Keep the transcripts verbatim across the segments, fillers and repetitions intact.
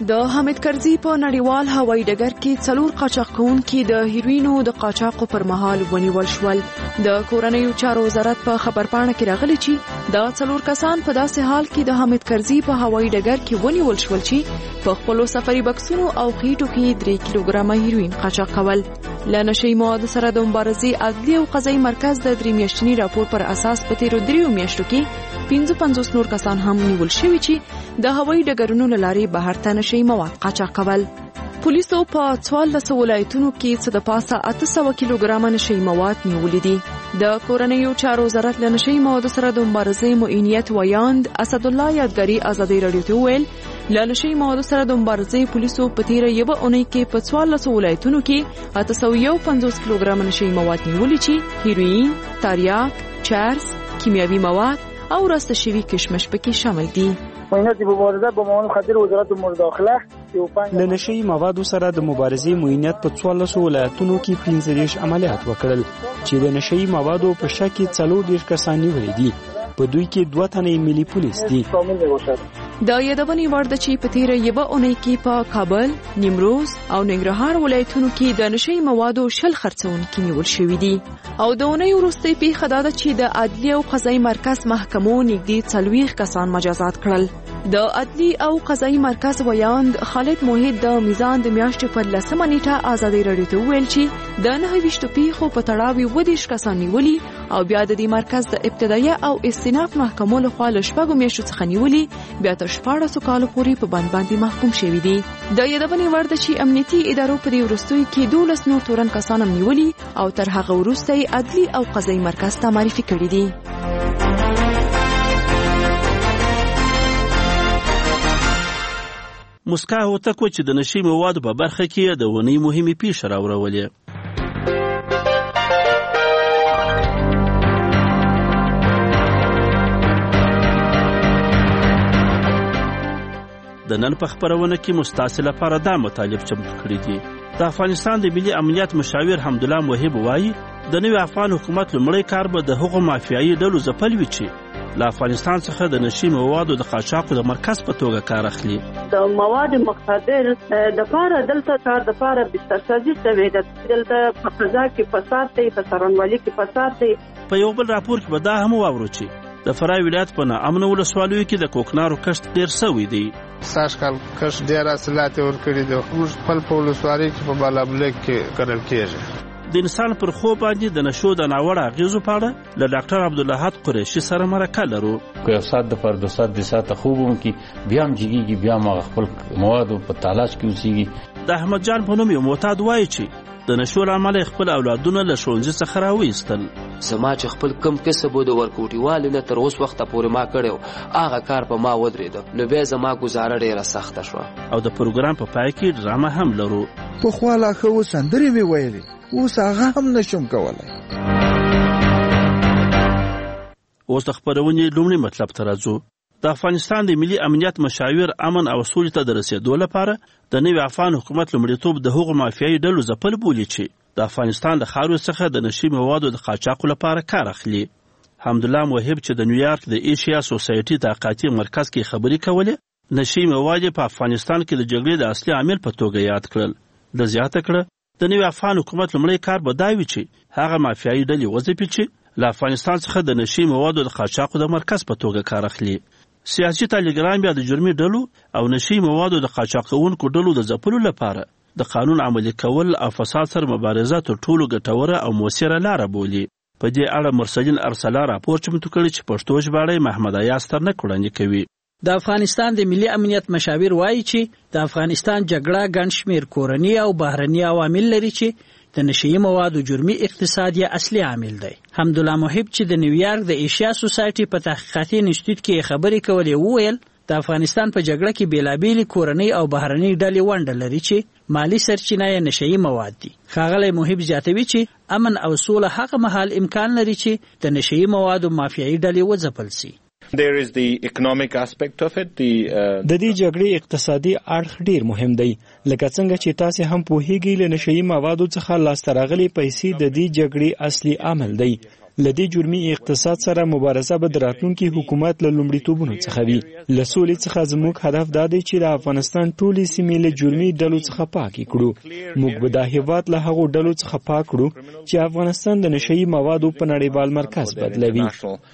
د حامد کرزي په نړیوال هوایي ډګر کې څلور قاچاق کوونکي د هیروینو د قاچاقو پر مهال ونیول شول. د کورنیو چارو وزارت په خبرپاڼه کې راغلی چې دا څلور کسان په داسې حال کې د حامد کرزي په هوایي ډګر کې ونیول شول چې په خپلو سفري بکسونو او خېټو کې درې کیلوګرامه هیروین قاچاق کول. له نشهیي موادو سره د مبارزې عدلي او قضایي مرکز د درې میاشتني راپور پر اساس په تیرو دریو میاشتو کې پنځه پنځوس نور کسان هم نیول شوي چې د هوایي ډګرونو له لارې بهر ته نشهیي مواد قاچاق کول. پولیسو په څوارلسو ولایتونو کې څه د پاسه اته سوه کیلوګرامه نشهیي مواد نیولي دي. د کورنیو چارو وزارت له نشهیي موادو سره د مبارزې معینیت ویاند اسدالله یادګاري ازادي راډیو ته وویل له نشهیي موادو سره د مبارزې پولیسو په تیره یوه اونۍ کې په څوارلسو ولایتونو کې اته سوه یو پنځوس کیلوګرامه نشهیي مواد نیولي چې هیروین، تریاک، چرس، کیمیاوي مواد او راسته شوي کشمش پکې شامل دي. معاینات مبارزه با مواد مخدر وزارت امور داخله له نشهیي موادو سره د مبارزې معینیت په څوارلسو ولایتونو کې پنځه دېرش عملیات وکړل چې د نشهیي موادو په شک کې څلور دېرش کسان نیولي دي. په دوی کې دوه تنې ملي پولیس دي. د یادونې وړ ده چې په تیره یوه اونۍ کې په کابل، نیمروز او ننګرهار ولایتونو کې د نشهیي موادو شل خرڅونکي نیول شوي دي. او د اونۍ وروستۍ پیښه دا ده چې د عدلي او قضایي مرکز محکمو نږدې څلوېښت کسان مجازات کړل. د عدلي او قضایي مرکز ویاند خالد موحد د میزان د میاشتې په لسمه نیټه ازادي راډیو ته وویل چې د نهه ویشتو پیښو په تړاو یې اووه دېرش کسان نیولي او بیا د دې مرکز د ابتدایه او استیناف محکمو لخوا له شپږو میاشتو څخه نیولي بیا تر شپاړسو کالو پورې په بند باندې محکوم شوي دي. د یادونې وړ ده چې امنیتي ادارو په دې وروستیو کې دولس نور تورن کسان هم نیولي او تر هغه وروسته یې عدلي او قضایي مرکز ته معرفي کړي دي. مسکا هوتکو چې د نشهیي موادو په برخه کې د ونې مهمې پیښې راوړولې. د نن په خبرونه کې مستاسې لپاره دا مطالب چمتو کړي دي. د افغانستان د ملي امنیت مشاور حمدالله موحب وایي د نوي افغان حکومت لومړی کار به د هغو مافیایي ډلو ځپل وي چې له افغانستان څخه د نشهیي موادو د قاچاقو د مرکز په توګه کار اخلي. د مواد مخدر د پاره دلته کار د پاره بسترسازي شوې ده. دلته په فضا کې فساد دی، په څارنوالۍ کې فساد دی. په یو بل راپور کې به دا هم واورو چې د فرای ولایت په ناامنو ولسوالیو کې د کوکنارو کښت ډېر سوی دی. سږ کال کښت ډېر حاصلات یې ورکړي دي. موږ خپل په ولسوالۍ کې په بالابلک کې کرل کېږي. د انسان پر خوب باندې د نشو د ناوړه اغېزو په اړه له ډاکټر عبدالحد قریشي سره مرکه لرو. که یو ساعت دپاره دو ساعت درې ساعته خوب وکړي بیا هم جګېږي، بیا هم هغه خپل موادو په تلاش کې اوسېږي. د احمد جان په نوم یو معتاد وایي چې د نشو له امله خپل اولادونه له ښوونځي څخه راوایستل. زما چې خپل کم کسب و د ورکوټیوالي نه تر اوس وخته پورې ما کړی هغه کار په ما ودرېده، نو بیا زما ګزاره ډېره سخته شوه. او د پروګرام په پای کې ډرامه هم لرو. پخوا لا ښه سندرې مې ویلې، اوس هغه هم نشم کولی. اوس د خپرونې لومړي مطلب ته راځو. د افغانستان د ملي امنیت مشاور امن او سولې ته د رسېدو لپاره د نوي افغان حکومت لومړیتوب د هغو مافیایي ډلو ځپل بولي چې د افغانستان د خاورې څخه د نشهیي موادو د قاچاقو لپاره کار اخلي. حمدالله موحب چې د نیویارک د ایشیا سوسایټي تحقیقاتي مرکز کې خبرې کولې، نشهیي مواد په افغانستان کې د جګړې د اصلي عامل په توګه یاد کړل. د زیاته کړه د نوي افغان حکومت لومړی کار به دا وي چې هغه مافیایي ډلې وځپي چې له افغانستان څخه د نشهیي موادو د قاچاقو د مرکز په توګه کار اخلي. سیاسي تالیګرام بیا د جرمي ډلو او نشهیي موادو د قاچاق کوونکو ډلو د ځپلو لپاره د قانون عملي کول او فساد سره مبارزه تر ټولو ګټوره او مؤثره لاره بولي. په دې اړه مرسلین ارسلا راپور چمتو کړی چې پښتو ژباړی محمد ایاز ترنک وړاندې کوي. د افغانستان د ملي امنیت مشاور وایي چې د افغانستان جګړه ګڼ شمېر کورني او بهرني عوامل لري چې د نشهیي موادو جرمي اقتصاد یې اصلي عامل دی. حمدالله موحب چې د نیویارک د ایشیا سوسایټي په تحقیقاتي انسټیټیوټ کې خبرې کولې وویل د افغانستان په جګړه کې بیلابېلې کورنۍ او بهرنۍ ډلې ونډه لري چې مالی سرچینه یې نشهیي مواد دي. ښاغلی موحب زیاتوي چې امن او سوله هغه مهال امکان لري چې د نشهیي موادو مافیایي ډلې وځپل سي. There is the economic aspect of it. The uh, د دې جګړې اقتصادي اړخ ډیر مهم دی. لکه څنګه چې تاسو هم پوهیږئ له نشهیي موادو څخه لاسته راغلي پیسې د دې جګړې اصلي عامل دی. لدې جرمي اقتصاد سره مبارزه به د راتلونکي حکومت له لومړیتوبونو څخه وي. له سولې څخه زموږ هدف دا دی چې د افغانستان ټولې سیمې له جرمي ډلو څخه پاکې کړو. موږ به دا هیواد له هغو ډلو څخه پاک کړو چې افغانستان د نشهیي موادو په نړیوال مرکز بدلوي.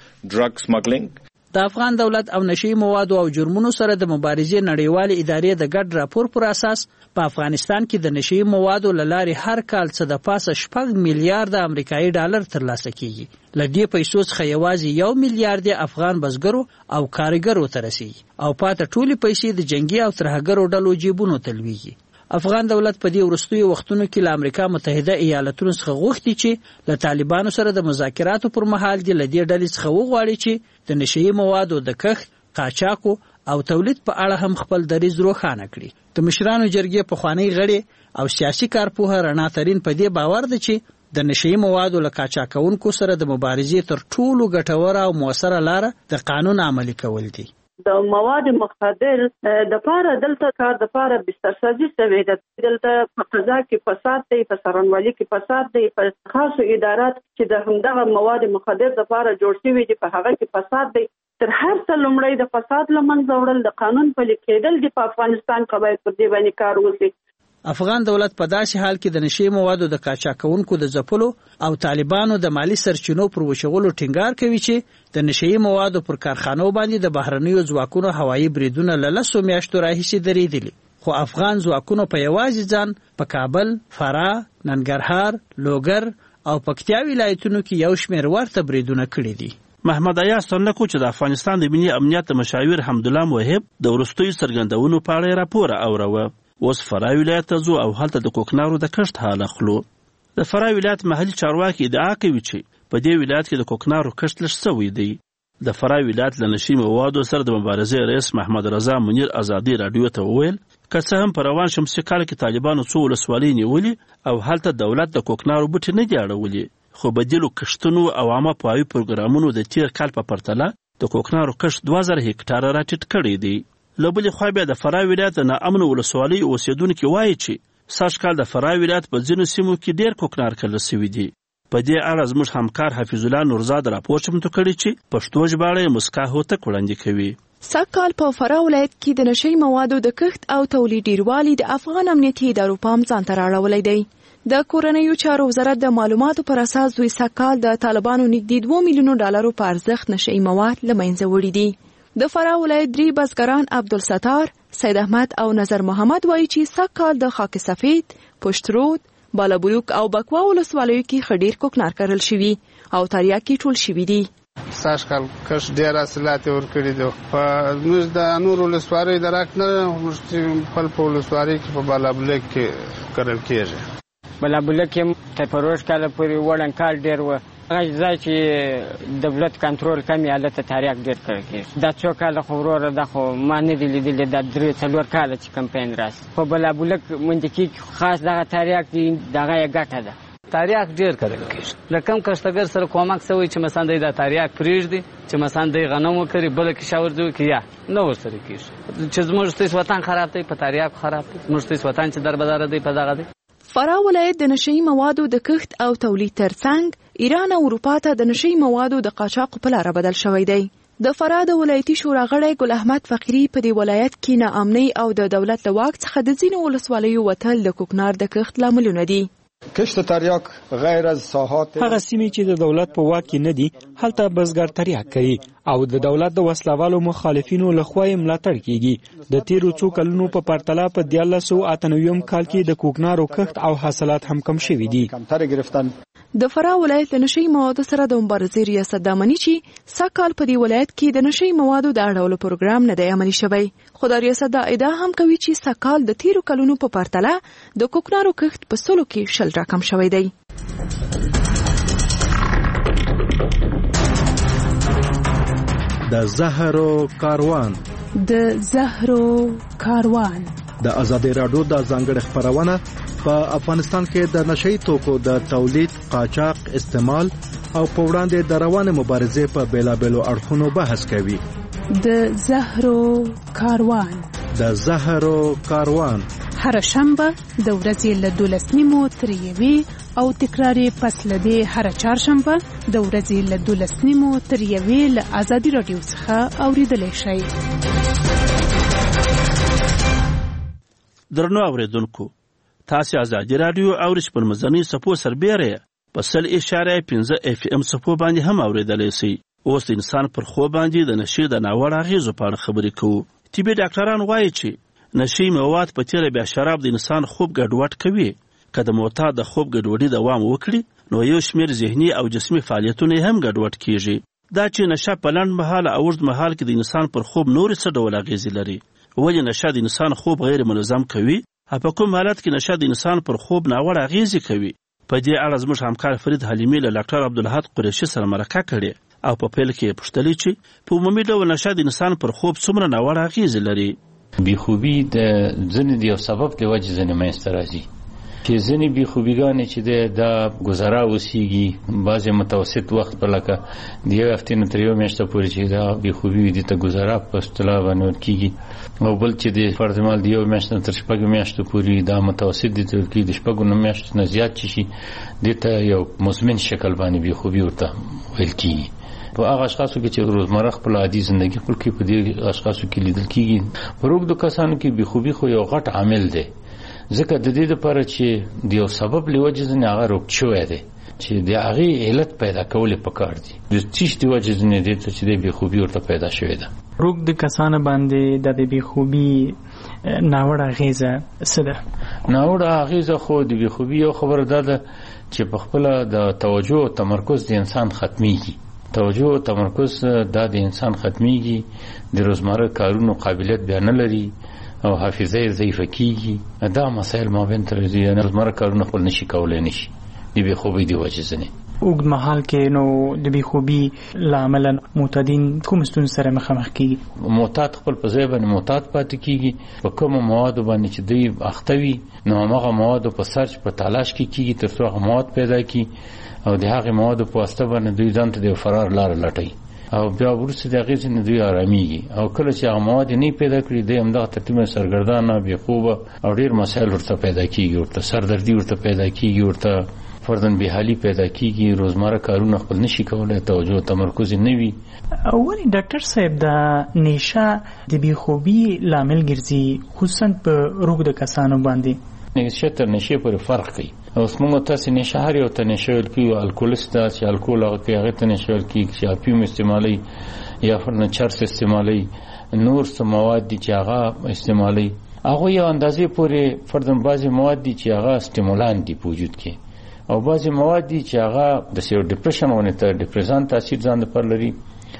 د افغان دولت او نشهیي موادو او جرمونو سره د مبارزې نړیوالې ادارې د ګډ راپور پر اساس په افغانستان کې د نشهیي موادو له لارې هر کال څه د پاسه شپږ میلیارډ امریکایي ډالر ترلاسه کیږي. له دې پیسو څخه یوازې یو میلیارډ افغان بزګرو او کارګرو ته رسیږي او پاته ټولې پیسې د جنگي او ترهګرو ډلو جیبونو ته لویږي. افغان دولت په دې وروستیو وختونو کې له امریکا متحده ایالاتونو څخه غوښتي چې له طالبانو سره د مذاکراتو پر مهال د لدې ډلې څخه وغواړي چې د نشهیي موادو د کښت، قاچاقو او تولید په اړه هم خپل دریځ روښانه کړي. د مشرانو جرګې پخوانی غړي او سیاسي کارپوه رڼا ترین په دې باور ده چې د نشهیي موادو له قاچاقونکو سره د مبارزې تر ټولو ګټوره او موثره لاره د قانون عملي کول دي. د مواد مخدر د پاره دلته کار د پاره بسترسازي شوی ده. دلته په قضا کې فساد دی، په څارنوالۍ کې فساد دی، په خاصو ادارات چې د همدغه مواد مخدر د پاره جوړ شوي دي په هغه کې فساد دی. تر هر څه لومړی د فساد له منځه وړل د قانون پلي کېدل دي. په افغانستان کې باید پر دې باندې کار وشي. افغان دولت په داسې حال کې د نشهیي موادو د قاچاقونکو د ځپلو او طالبانو د مالی سرچینو پر وشغلو ټینګار کوي چې د نشهیي موادو پر کارخانو باندې د بهرنیو ځواکونو هوایي بریدونه له لسو میاشتو راهیسې درېدلي. خو افغان ځواکونو په یوازې ځان په کابل، فراه، ننګرهار، لوګر او پکتیا ولایتونو کې یو شمېر ورته بریدونه کړي دي. محمد ایاز تنکو چې د افغانستان د ملي امنیت مشاور حمدالله موهب د وروستیو څرګندونو په اړه راپور اوروه. اوس فراه ولایت ته ځو او هلته د کوکنارو د کښت حال اخلو. د فراه ولایت محلي چارواکي ادعا کوي چې په دې ولایت کې د کوکنارو کښت لږ شوی دی. د فراه ولایت له نشهیي موادو سره د مبارزې رئیس محمد رضا منیر ازادي راډیو ته وویل که څه هم په روان شمسي کال کې طالبانو څو ولسوالۍ نیولې او هلته دولت د کوکنارو بوټي نه دي اړولي، خو بدیلو کښتونو او عامه پوهاوي پروګرامونو د تیر کال په پرتله د کوکنارو کښت دوه زره هکټاره راټیټ کړی دی. له بلې خوا بیا د فراه ولایت د ناامنو ولسوالیو اوسېدونکي وایي چې سږ کال د فراه ولایت په ځینو سیمو کې ډېر کوکنار کرل سوي دي. په دې اړه زموږ همکار حفیظ الله نورزاد راپور چمتو کړی چې پښتو ژباړه یې مسکا هوتک وړاندې کوي. سږ کال په فراه ولایت کې د نشهیي موادو د کښت او تولید ډیروالي د افغان امنیتي ادارو پام ځان ته راړولی دی. د کورنیو چارو وزارت د معلوماتو پر اساس دوی سږ کال د طالبانو نږدې دوه میلیونو ډالرو په ارزښت نشهیي مواد له منځه وړي دي. د فراه ولایت درې بزګران عبدالستار، سید احمد او نظر محمد وایي چې سږ کال د خاک سفید، پشت رود، بالابلوک او بکوا ولسوالیو کې ښه ډېر کوکنار کرل شوي او تریاکي ټول شوي دي. سږ کال کښت ډېر حاصلات یې ورکړي دي. په موږ د نورو ولسوالیو درک نه موږ خپل په ولسوالۍ کې په بالابلوک کې کرل کېږي. بالابلوک کې تر پروژ کاله پورې وړاندې کال ډېر و. هغه ځای چې دولت کنټرول کم یا هلته تریاک ډېر کړی کېږي. دا څو کاله خو وروره دا خو ما نه دي لیدلي، دا درې څلور کاله چې کمپین راسي. په بالابلوک منطقې کې خاص دغه تریاک دي، دغه یې ګټه ده. تریاک ډېر کرل کېږي. له کم کښتګر سره کومک شوی چې مثلا دی دا تریاک پرېږدي چې مثلا دی غنم وکړي، بله کشاورزي وکړي، یا نه ورسره کېږي. چې زموږ ستاسو وطن خراب دی، په تریاک خراب دی. زموږ ستاسو وطن چې دربداره دی په دغه دی. فراه ولایت د نشهیي موادو د کښت او تولید ترڅنګ ایران او اروپا ته د نشهیي موادو د قاچاقو په لاره بدل شوی دی. د فراه د ولایتي شورا غړی ګل احمد فقیري په دې ولایت کې ناامنۍ او د دولت له واک څخه د ځینو ولسوالیو وتل د کوکنار د کښت لاملونه دي. کشت تریاک غیر از ساحات هغه سیمې چې د دولت په واک کې نه دي هلته بزګر تریاک کوي او د دولت د وسلوالو مخالفینو لخوا یې ملاتړ کیږي. د تیرو څو کلونو په پرتله په دیارلس سوه اته نوي کال کې د کوکنارو کښت او حاصلات هم کم شوي دي. د فراه ولایت د نشهیي موادو سره د مبارزې ریاست دا مني چې سږ کال په دې ولایت کې د نشهیي موادو د اړولو پروګرام نه دی عملي شوی. خو دا ریاست دا ادعا هم کوي چې سږ کال د تیرو کلونو په پرتله د کوکنارو کښت په سلو کې شل راکم شوی دی. د زهرو کاروان د زهرو کاروان د ازادي راډیو د ځانګړي خبرونه په افغانستان کې د نشهیي توکو د تولید، قاچاق، استعمال او په وړاندې د روانې مبارزې په بیلابیلو اړخونو بحث کوي. د زهرو کاروان د زهرو کاروان هر شنبه د ورځې له دولس نیمو تر یوې او تکرار پس له دې هر چهارشنبه د ورځې له دولس نیمو تر یوې له ازادي راډیو څخه اوریدلی شئ. درنو اوریدونکو، تاسو ازادي راډیو او رښ پر مزنی سپو سربېره په سل اشاره پنځه اف ام سپو باندې هم اوریدلی شئ. اوس د انسان پر خو باندې د نشي د ناوړه اغېزو په اړه خبرې کوو. طبي ډاکټران وایي چې نشي مواد په تیره بیا شراب د انسان خوب ګډوډ کوي. که د معتاد د خوب ګډوډي دوام وکړي نو یو شمېر ذهني او جسمي فعالیتونه هم ګډوډ کیږي. دا چې نشه په لنډ مهال او اوږد مهال کې د انسان پر خوب نورې څه ډول اغېزې لري. ولې نشه د انسان خوب غیر منظم کوي؟ په کوم حالت کې نشه د انسان پر خوب ناوړه اغېزې کوي؟ په دې اړه زموږ همکار فرید حلیمي له ډاکټر عبدالحق قریشي سره مرکه کړې او په پیل کې پوښتلې چې په عمومي ډول نشه د انسان پر خوب څومره ناوړه اغېزې لري. بیخوبي د ځینې د یو سبب د وجې ځینې منځته راځي چې ځینې بیخوبیګانې چې دی دا ګذرا اوسیږي، بعضې متوسط وخت په لکه د یو هفتې نه تر یو میاشته پورې چې دا بیخوبي وي دې ته ګذرا په اصطلاح باندې ورکېږي، او بل چې د فرض مال د یو میاشت نه تر شپږو میاشتو پورې دا متوسط دې ته ورکېږي، د شپږو نه میاشتو نه زیات چې شي دې ته یو مزمن شکل باندې بیخوبي ورته ویل کېږي. په هغه اشخاصو کې چې روزمره خپل عادي زندگی خپل کې په دې اشخاصو کې لیدل کېږي. په روږدو کسانو کې بیخوبي خو یو غټ عامل دی، ځکه د دې لپاره چې د یو سبب له وجې ځینې هغه روږد شوی دی چې د هغې علت پیدا کول یې پکار دي. د څه د وجې ځینې دې ته چې د بیخوبي ورته پیدا شوې ده. روږد کسانو باندې د بیخوبي ناوړه اغېزه څه ده؟ ناوړه اغېزه خو د بیخوبي یو خبره دا ده چې په خپله د توجه او تمرکز د انسان ختمیږي. توجه او تمرکز دا د انسان ختمیږي، د روزمره کارونو قابلیت بیا نه لري او حافظه یې ضعیفه کېږي. دا مسایل مابین تر دې روزمره کارونه خپل نشي کولی نشي د بیخوبۍ د وجې ځینې. اوږد مهال کې نو د بیخوبي له امله معتادین کوم ستونزو سره مخامخ کېږي؟ معتاد خپل په ځای باندې معتاد پاتې کېږي. په کومو موادو باندې چې دوی اخته وي نو هماغه موادو په سرچ په تلاش کې کېږي تر څو هغه مواد پیدا کړي او د هغې موادو په واسطه باندې دوی ځان ته د فرار لاره لټوي او بیا وروسته د هغې ځینې دوی ارامېږي. او کله چې هغه مواد یې نه پیدا کړي دوی همدغه ترتیبه سرګردانه بېخوبه او ډېر مسایل ورته پیدا کېږي، ورته سردردي ورته پیدا کېږي، ورته فردن بېحالي پیدا کېږي، روزمره کارونه خپل نشي کولی، توجه او تمرکز یې نه وي. ولې ډاکټر صاحب د نشه د بیخوبي لامل ګرځي خصوصا په روږدو کسانو باندې؟ نشه تر نشې پورې فرق کوي. اوس موږ تاسې نشه هر یو ته نشه ویل کېږي، الکولست ده چې الکول هغه کوي هغې ته نشه ویل کېږي، چې افیوم استعمالوي یا فرضاً چرس استعمالوي، نور څه مواد دي چې هغه استعمالوي. هغه یو اندازې پورې فرضاً بعضې مواد دي چې هغه سټیمولان دي په وجود کې، او بعضې مواد دي چې هغه داسې یو ډپریشن غوندې ته ډپریسان تاثیر ځان دپاره لري،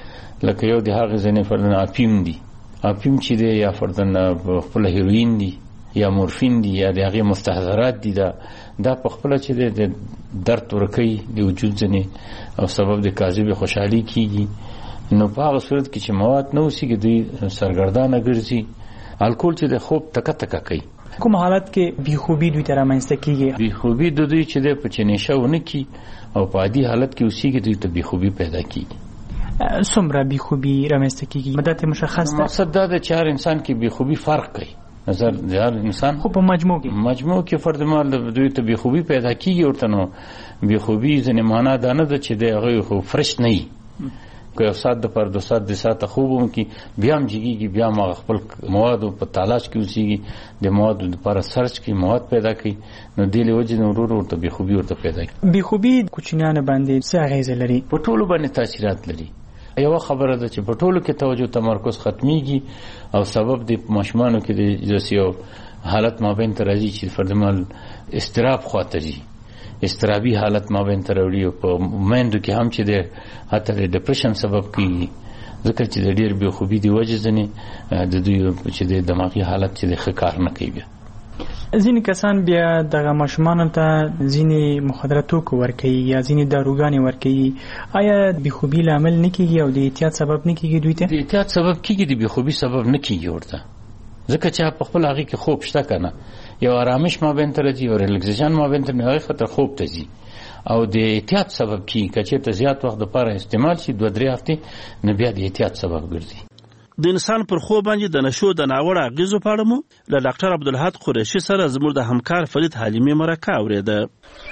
لکه یو د هغې ځینې فرضاً افیوم دي، افیوم چې دی یا فرضاً خپله هیروین دي یا مورفین دي یا د هغې مستحضرات دي. دا دا په خپله چې دی د درد ورکوي د وجود ځینې او سبب د کاذبې خوشحالي کېږي. نو په هغه صورت کې چې مواد نه اوسېږي دوی سرګردانه ګرځي. الکول چې د خوب تکه تکه کوي. کوم حالت کې بیخوبي دوی ته رامنځته کېږي؟ بیخوبي د دوی چې دی په چې نشه ونه کړي او په عادي حالت کې اوسېږي دوی ته بیخوبي پیدا کېږي. څومره بیخوبي رامنځته کېږي؟ مدت مشخص ده؟ مقصد دا ده چې هر انسان کې بیخوبي فرق کوي. نظر د هر انسان خو په مجموع کې مجموع کې فرد مال دوی ته بیخوبي پیدا کېږي. ورته نو بیخوبي ځینې معنا دا نه ده چې د هغوی خو فرش نه وي، که یو ساعت دپاره دو ساعت درې ساعته خوب هم کړي بیا هم جګېږي، بیا هم هغه خپل موادو په تلاش کې اوسېږي، د موادو دپاره سرچ کړي، مواد پیدا کړي، نو دې له وجې نه ورو ورو ورته بیخوبي ورته پیدا کړي. بیخوبي کوچنیانو باندې څه اغېزه لري؟ په ټولو باندې تاثیرات لري. یوه خبره ده چې په ټولو کې توجه تمرکز ختمیږي او سبب د ماشومانو کې د داسې یو حالت مابین ته راځي چې فردمال استراب خواته ځي، استرابي حالت مابین ته راوړي. او په میندو کې هم چې د حتی د ډپریشن سبب کېږي، ځکه چې د ډېر بېخوبي د وجې ځینې د دوی چې د دماغي حالت چې د ښه کار نه کوي. بیا ځینې کسان بیا دغه ماشومانو ته ځینې مخدره توکو ورکوي یا ځینې داروګانې ورکوي. آیا بېخوبي لامل نه کېږي او د احتیاط سبب نه کېږي دوی ته؟ د احتیاط سبب کېږي، د بېخوبي سبب نه کېږي ورته، ځکه چې په خپل هغې کې خوب شته که نه، یو آرامش مابین ته راځي، یو ریلیکسیشن مابین ته هغې خطر خوب ته ځي. او د احتیاط سبب کېږي که چېرته زیات وخت دپاره استعمال شي دوه درې هفتې، نو بیا د احتیاط سبب ګرځي. د انسان پر خو باندې د نشو د ناوړه اغیزو په اړه مو له ډاکټر عبدالحد قریشي سره زموږ د همکار فرید حلیمي مرکه اورېده.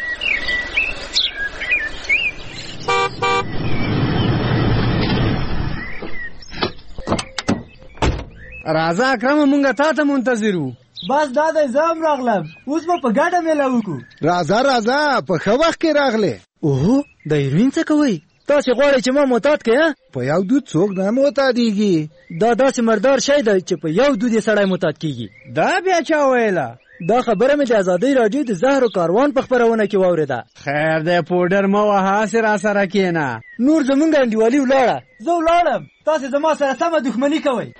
راځه اکرم مونږه تا ته منتظر وو. بس دا د زم راغلم، اوس به په ګډه میله وکړو. راځه راځه په ښه وخت کې راغلې. اوهو د هیروین څه کوئ؟ تاسې غواړئ چې ما معتاد کړئ؟ په یو دود څوک نه معتادېږي. دا داسې مردار شی دی چې په یو دود یې سړی معتاد کېږي. دا بیا چا ویله؟ دا خبره مې د ازادۍ راډیو د زهر و کاروان په خپرونه کې واورېده. خیر دی پوډر مه وهه، هسې راسره کښېنه. نور زمونږ انډیوالي ولاړه، زه ولاړم، تاسې زما سره سمه دښمني کوئ.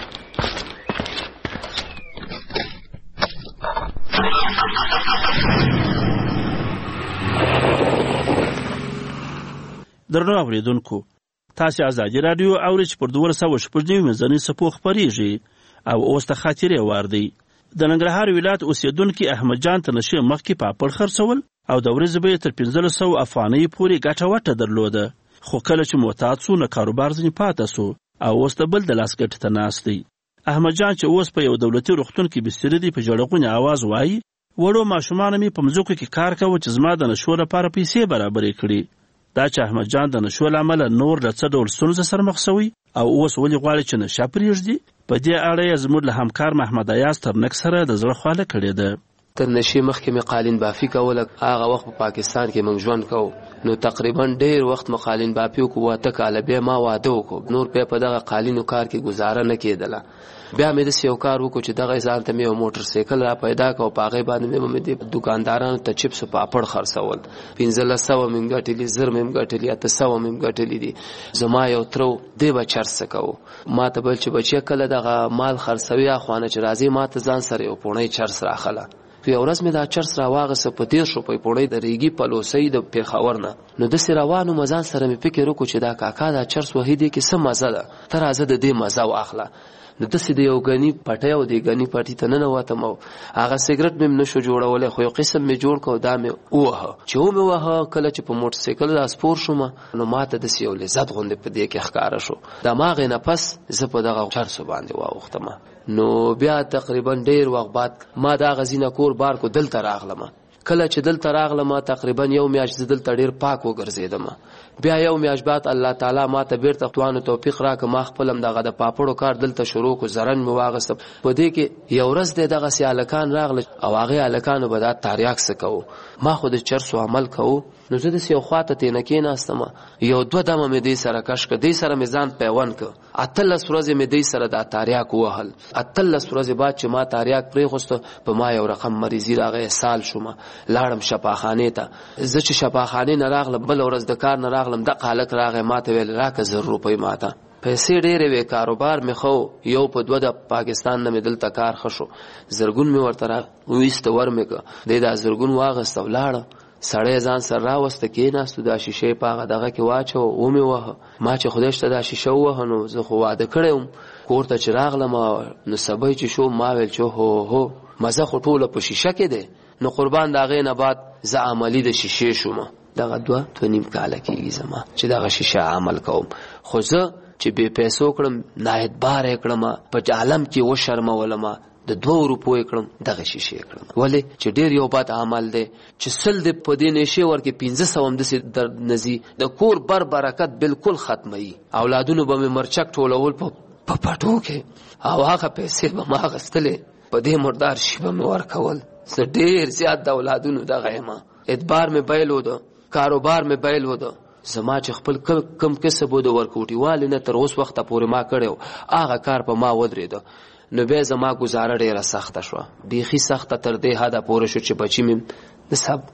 درنو اوریدونکو، تاسې ازادي راډیو اورئ چې پر دولس سوه شپږ نوي منځنۍ څپو خپرېږي او اوس د خاطرې وار دی. د ننګرهار ولایت اوسېدونکي احمد جان ته نشې مخکې پاپړ خرڅول او د ورځې به یې تر پنځلس سوه افغانۍ پورې ګټه وټه درلوده، خو کله چې معتاد سو نو کاروبار ځینې پاته سو او اوس د بل د لاس ګټې ته ناست دی. احمد جان چې اوس په یو دولتي روغتون کې بستر دی په ژړغونې اواز وایي وړو ماشومانو مې په مځکو کې کار کوه چې زما د نشو لپاره پیسې برابرې کړي. دا چې احمد جان د نشو له امله نور له څه ډول ستونزه سره مخ سوی او اوس ولې غواړي چې نشه پرېږدي، په دې اړه یې زموږ له همکار محمد ایاز ترنک سره د زړه خواله کړې ده. تر نشې مخکې مې قالین بافي کوله، هغه وخت په پاکستان کې موږ ژوند کوو، نو تقریبا ډېر وخت مې قالین بافي وکړو، واته کاله بیا ما واده وکړو، نور بیا په دغه قالینو کار کې ګزاره نه کېدله. بیا مې داسې یو کار وکړو چې دغه ځان ته مې یو موټر سایکل را پیدا کړو، په هغې باندې مې مې د دوکاندارانو ته چپس او پاپړ خرڅول. پنځلس سوه مې ګټلي، زر مې ګټلي، اته سوه مې ګټلي دي. زما یو تره و، دی به چرس کوو، ما ته بل چې بچیه کله دغه مال خرڅوي اخوانه چې راځي ما ته ځان سره یو پوڼۍ چرس راخله. په یو ورځ مې دا چرس راواغسته په دېرشو روپۍ پوڼۍ د ریګي پلوسۍ د پېښور نه. نو داسې روانو مه ځان سره مې فکر وکړو چې دا کاکا دا چرس وهي دی کې څه مزه ده، ته راځه د دې مزه واخله. نو داسې د یو ګني پټۍ او د ګني پټۍ ته ننوتم او هغه سګرټ مې نشو جوړولی، خو یو قسم مې جوړ کړ، دا مې ووهه. چې ومې وهه کله چې په موټرسایکل را سپور شوم نو ما ته داسې یو لذت غوندې په دې کې ښکاره شو. د هماغې نه پس زه په دغه چرسو باندې واوښتم. نو بیا تقریبا ډېر وخت بعد ما دا غزینه کور بار کو دلته راغلم. کله چې دلته راغلم تقریبا یو میاشت زه دلته ډېر پاک وګرځېدم. بیا یو میاشت بعد الله تعالی ما ته بیرته توانو توفیق راکړ، ما خپل هم دغه د پاپړو کار دلته شروع کو، زرنج مې واغستم. په دې کې یو ورځ دی دغسې هلکان راغله او هغې هلکانو به دا تریاک څه کوو، ما خو د چرسو عمل کوو. نو زه داسې یو خوا ته تېنه کېناستم، یو دوه دمه مې دی سره کش کړ، دی سره مې ځان پیوند کړ. اتلس ورځې مې دی سره دا تریاک ووهل. اتلس ورځې بعد چې ما تریاک پرېښوسته په ما یو رقم مریضي راغی، سال شوم، لاړم شفاخانې ته. زه چې شفاخانې نه راغلم بله ورځ د کار نه راغلم، دغه هلک راغی ما ته ویل راکړه زر روپۍ ما ته. پیسې ډېرې وې، کاروبار مې ښه و، یو په دوه د پاکستان نه مې دلته کار ښه شو، زرګون مې ورته را ویسته ور مې کړه. دی دا زرګون واغسته ولاړه. سړی ځان سره راوسته کېناستو، دا شیشې په هغه دغه کې واچوه، ومې وهه. ما چې خدای شته دا شیشه ووهه نو زه خو واده کړی وم. کور ته چې راغلم نو سبی چې شو ما ویل چې هو هو مزه خو ټوله په شیشه کې دی. نو قربان د هغې نه بعد زه عملي د شیشې شوم. دغه دوه دوه نیم کاله کېږي زما چې دغه شیشه عمل کوم. خو زه چې بې پیسو کړم نااعتباره یې کړم، په عالم کې وشرمولم، د دوه روپو یې کړم دغه شیشې یې کړم. ولې چې ډېر یو بد عمل دی چې سل دې په دې نشې ورکې پنځه سوه هم داسې درد نه ځي، د کور بر برکت بالکل ختموي. اولادونو به مې مرچک ټولول په پټو کې او هغه پیسې به ما اخیستلې په دې مردار شي به مې ورکول. زه ډېر زیات د اولادونو دغه یم، اعتبار مې بیل و ده، کاروبار مې بیل و ده. زما چې خپل کم کسب و د ورکوټي والي نه تر اوس وخته پورې ما کړی و، هغه کار په ما ودرېده. نو بیا زما ګزاره ډېره سخته شوه، بیخي سخته تر دې حده پورې شو چې بچي مې د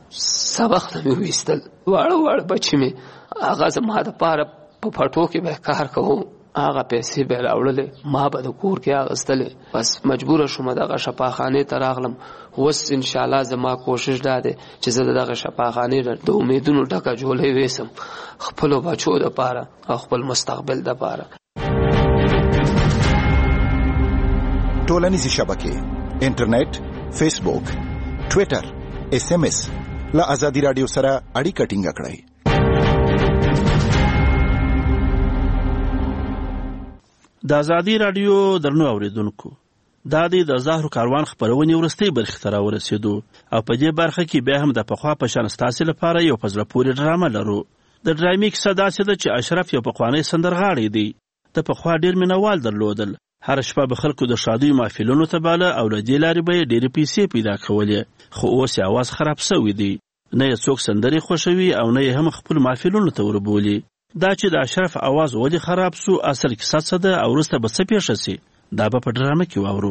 سبق نه مې ویستل، واړه واړه بچي مې، هغه زما دپاره په پټو کې به کار کوو، هغه پیسې به یې راوړلې، ما به د کور کې اخیستلې. بس مجبوره شوم دغه شفاخانې ته راغلم. اوس انشاءالله زما کوشش دا دی چې زه د دغه شفاخانې د امیدونو ډکه جولۍ ویسم خپلو بچو دپاره او خپل مستقبل دپاره. ټولنیزې شبکې، انټرنیټ، فیسبوک، ټویټر، ایس ایم ایس له ازادي راډیو سره اړیکه ټینګه کړئ. د ازادي راډیو درنو اوریدونکو دا د زهرو کاروان خبرونې ورستۍ برخې ته راورسېدو او په دې برخه کې بیا هم د پخوا په شان ستاسې لپاره یو په زړه پورې ډرامه لرو. د ډرامې کیسه داسې ده چې اشرف یو پخوانی سندرغاړی دی. د پخوا ډېر مینوال درلودل. هر شپه به خلکو د شادیو محفلونو ته باله او له دې لارې به یې ډېرې پیسې پیدا کولې، خو اوس یې اواز خراب سوی دی. نه یې څوک سندرې خوښوي او نه یې هم خپلو محفلونو ته وربولي. دا چې د اشرف اواز ولې خراب سو، اصل کیسه څه ده او وروسته به څه پیښه سي، دا به په ډرامه کې واورو.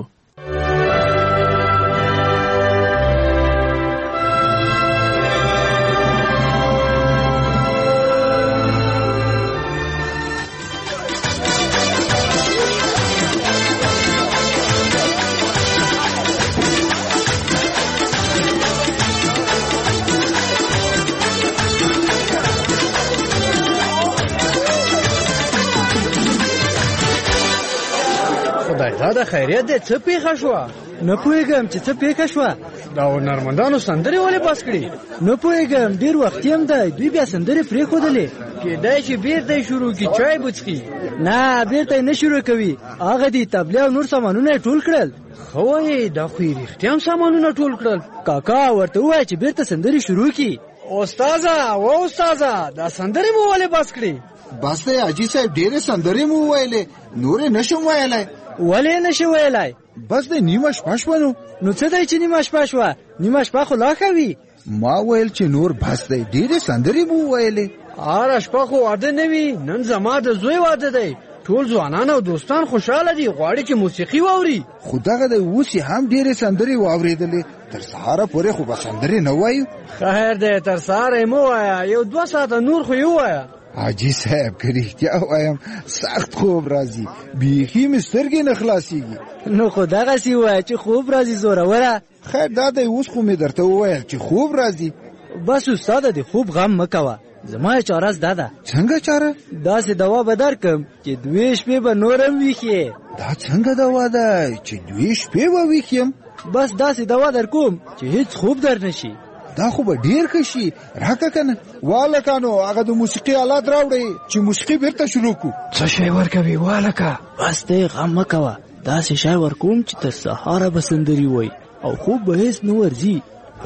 دا د خیریت دی، څه پیښه شوه؟ نه پوهېږم چې څه پیښه شوه. دا هنرمندانو سندرې ولې بس کړي؟ نه پوهېږم، ډېر وختي هم دی، دوی بیا سندرې پرېښودلې. کېدای شي بېرته یې شروع کړي، چای به څښي. نه بیرته یې نه شروع کوي، هغه دي تبلیغ او نور سامانونه یې ټول کړل. ښه وایې، دا خو یې رښتیا هم سامانونه ټول کړل. کاکا ورته ووایه چې بیرته سندرې شروع کړي. استاذه و استاذه دا سندرې مو ولې بس کړي؟ بس دی حاجي صاحب، ډېرې سندرې مو وویلې، نورې نشم ویلی. ولې نشي ویلی؟ بس دی نیمه شپه شوه. نو نو څه دی چې نیمه شپه شوه؟ نیمه شپه خو لا ښه وي. ما ویل چې نور بس دی، ډېرې سندرې مو وویلې. هره شپه خو واده نه وي، نن زما د زوی واده دی. ټول ځوانان او دوستان خوشحاله دي، غواړي چې موسیقي واوري. خو دغه دی اوس یې هم ډېرې سندرې واورېدلې، تر سهاره پورې خو به سندرې نه وایو. خیر دی، تر سهاره یې مه وایه، یو دوه ساعته نور خو یې ووایه. حاجي صاحب که رښتیا وایم سخت خوب راځي، بیخي مې سترګې نه خلاصېږي. نو خو دغسې ووایه چې خوب راځي زوروره. خیر دا دی، اوس خو مې درته وویل چې خوب راځي. بس استاده د خوب غم مه کوه، زما یې چاره زده ده. څنګه چاره؟ داسې دوا به درکم چې دوې شپې به نور هم ویښې. دا څنګه دوا ده چې دوې شپې به ویښ یم؟ بس داسې دوا در کوم چې هیڅ خوب در نشي. دا خو به ډېر ښه شي، راکه که نه. والکانو هغه د موسیقي آلات راوړئ چې موسیقي بیرته شروع کړو. څه شی ورکوي والکه؟ بس دی غم مه کوه، داسې شی ورکوم چې تر سهاره به سندرې وایي او خوب به هیڅ نه ورځي.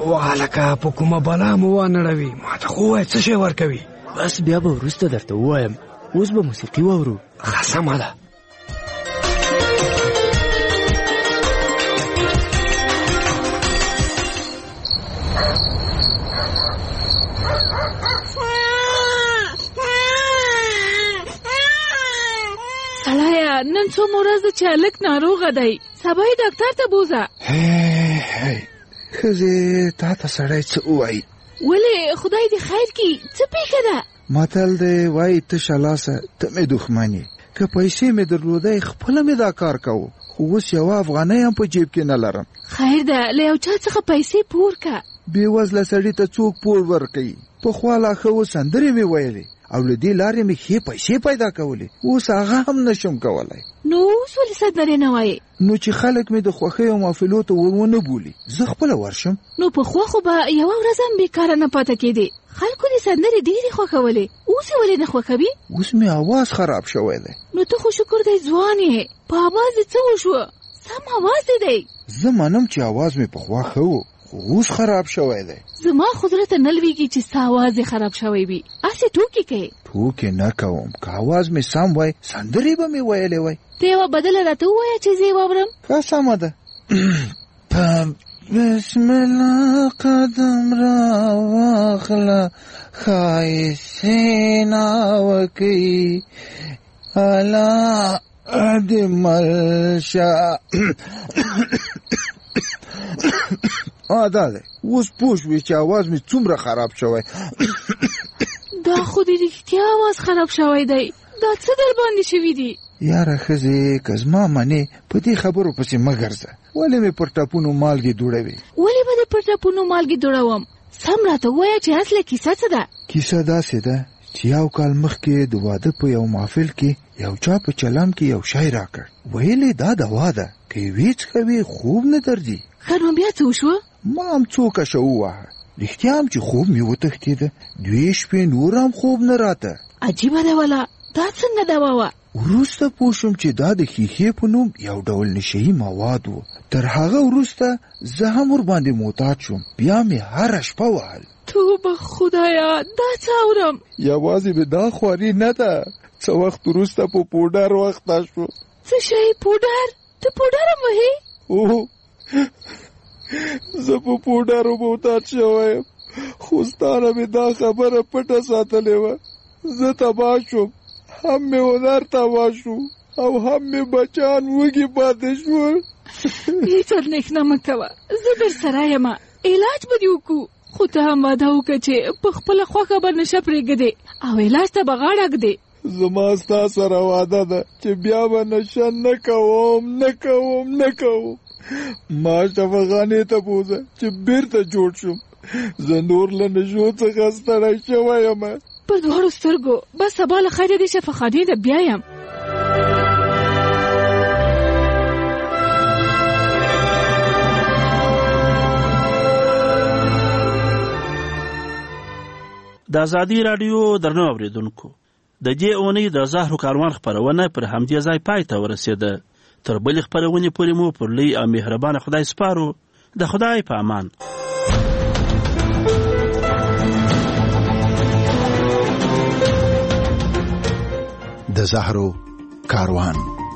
والکه په کومه بلا مو وانړوي، ما ته خو ووایه څه شی ورکوي. بس بیا به وروسته درته ووایم، اوس به موسیقي واورو. ښه سمه ده. سلایا نن څومره ورځ ده چې هلک ناروغه دی، سبا یې ډاکټر ته بوځه. هی هی ښځې تا ته سړی څه ووایي؟ ولې خدای دې خیر کړي، څه پیښه ده؟ متل دی وایي تشه لاسه ته مې دښمن یې، که پیسې مې درلودی خپله مې دا کار کوو، خو اوس یوه افغانۍ هم په جیب کې نه لرم. خیر ده، له یو چا څخه پیسې پور که. بېوزله سړي ته څوک پور ورکوي؟ پخوا لا ښه و سندرې مې ویلې او له دې لارې مې ښې پیسې پیدا کولې، اوس هغه هم نشم کولی. نو اوس ولې سندرې نه وایې؟ نو چې خلک مې د خوښیو محفلو ته ور ونه بولي، زه خپله ورشم. نو پخوا خو به یوه ورځ هم بېکاره نه پاته کېدې، خلکو دې سندرې ډېرې خوښولې، اوس یې ولې نه خوښوي؟ اوس مې اواز خراب شوی دی. نو ته خو شکر دی ځوان یې، په اواز دې څه وشوه؟ سم اواز دې دی. زه منم چې اواز مې پخوا ښه و، خو اوس خراب شوی دی. زما خو زړه ته نه لوېږي چې ستا اواز یې خراب شوی وي، هسې ټوکې کوې. ټوکې نه کوم، که اواز مې سم وای سندرې به مې ویلې وای. ته یوه بدله راته ووایه چې زه یې واورم. ښه سمه ده. بسم الله قدم را واخله ښایستې ناوکۍ الله دې مل شه. دا دی، اوس پوه شوې چې اواز مې څومره خراب شوی. دا خو دې رښتیا اواز خراب شوی دی، دا څه در باندې شوي دي؟ یاره ښځې که زما منې په دې خبرو پسې مه ګرځه. ولې مې پر ټپونو مالګې دوړوې؟ ولې به دې پر ټپونو مالګې دوړوم؟ سم راته ووایه چې اصله کیسه څه ده؟ کیسه داسې ده چې یو کال مخکې د واده په یو محفل کې یو چا په چلم کې یو شی راکړ، ویلې دا دوا ده، که یې ویې څښوې خوب نه درځي. ښه نو بیا څه وشوه؟ ما هم څو کشه ووهه، رښتیا هم چې خوب مې وتښتېده، دوې شپې نور هم خوب نه راته. عجیبه ده ولا، دا څنګه دوا وه؟ وروسته پوه شوم چې دا د ښیښې په نوم یو ډول نشهیي مواد و. تر هغه وروسته زه هم ورباندې معتاد شوم. بیا مې هره شپه وهل. توبه خدایا، دا څه اورم؟ یوازې مې دا خواري نه ده، څه وخت وروسته په پوډر وخته شو. څه شی پوډر؟ ته پوډر هم وهې؟ او زه په پوډرو معتاد شوی یم، خو ستانه مې دا خبره پټه ساتلې وه. زه تباه شوم، هم مې هنر تباه شو او هم مې بچان وږي پاتې شول. هېڅ اندېښنه مه کوه، زه در سره یم، علاج به دې وکړو. خو ته هم واده وکړه چې په خپله خوښه به نشه پرېږدې او علاج ته به غاړه ږدې. زما ستا سره واده ده چې بیا به نشه نه کوم نه کوم نه کوم. ما شفاخانې ته بوځه چې بیرته جوړ شم. زه نور له نشو څخه ستړی شوی یم. په دواړو سترګو بس سبا له خیره دې شفاخانې ته بیا یم. د ازادي راډیو درنو اوریدونکو، د دې اونۍ د زهرو کاروان خپرونه پر همدې ځای پای ته ورسېده. تر بلې خپرونې پورې مو پر لوی او مهربانه خدای سپارو. د خدای په امان. د زهرو کاروان.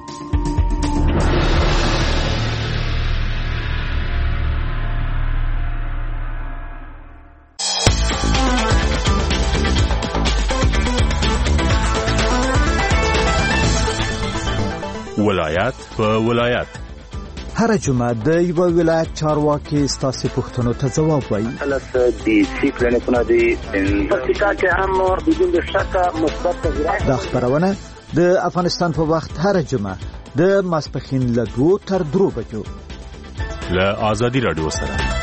ولایت په ولایت. هر جمعه د یو ولایت چارواکي ستاسو پوښتنو ته ځواب وایي. خلاص دي سی کلینیکونه دي پکتیکا کې هم بدون د شک مثبت تغیرات. دا خبرونه د افغانستان په وخت هر جمعه د ماسپښین له دوه تر درو بجو له ازادي راډیو سره